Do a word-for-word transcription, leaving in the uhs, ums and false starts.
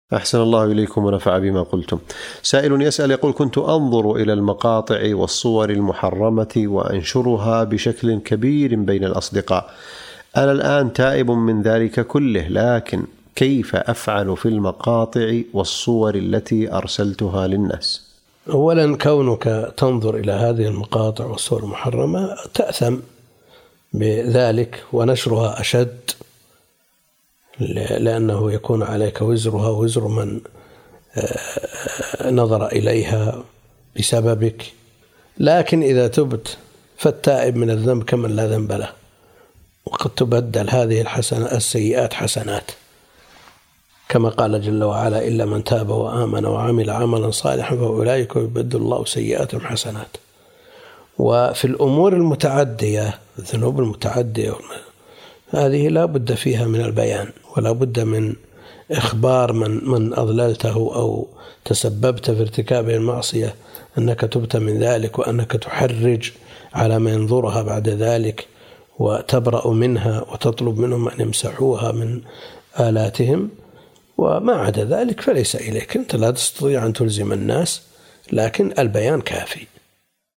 أحسن الله إليكم ونفع بما قلتم. سائل يسأل يقول: كنت أنظر إلى المقاطع والصور المحرمة وأنشرها بشكل كبير بين الأصدقاء. أنا الآن تائب من ذلك كله، لكن كيف أفعل في المقاطع والصور التي أرسلتها للناس؟ أولا، كونك تنظر إلى هذه المقاطع والصور المحرمة تأثم بذلك، ونشرها أشد، لأنه يكون عليك وزرها وزر من نظر إليها بسببك. لكن إذا تبت فالتائب من الذنب كمن لا ذنب له، وقد تبدل هذه الحسنات السيئات حسنات، كما قال جل وعلا: إلا من تاب وآمن وعمل عملا صالحا فأولئك يبدل الله سيئاتهم حسنات. وفي الأمور المتعدية، الذنوب المتعدية هذه لا بد فيها من البيان، ولا بد من إخبار من من أضللته أو تسببت في ارتكاب المعصية أنك تبت من ذلك، وأنك تحرج على من ينظرها بعد ذلك وتبرأ منها وتطلب منهم أن يمسحوها من آلاتهم. وما عدا ذلك فليس إليك، أنت لا تستطيع أن تلزم الناس، لكن البيان كافي.